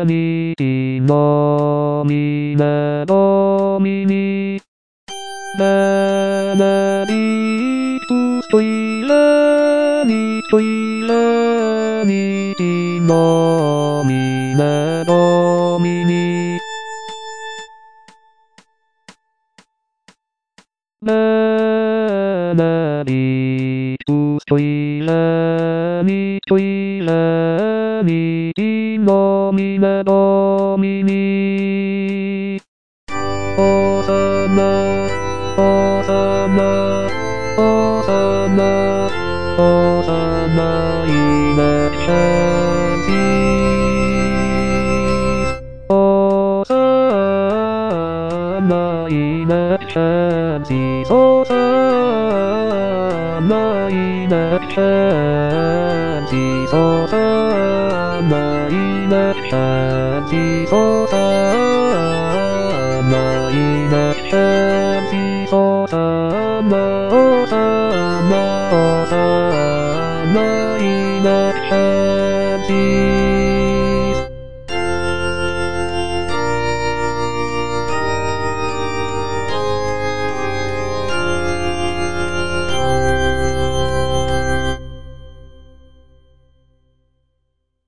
みてのみなどみにななびくトイレにトイレにてのみなどみにななびくトイレにトイレにてのみなどみにおさまおさまおさまおさまいなしゃんちおさまいなしゃんちおさまいなしゃんちおさまいなしゃんちおさまいなしゃんちおさまおさまおさまいなしゃんち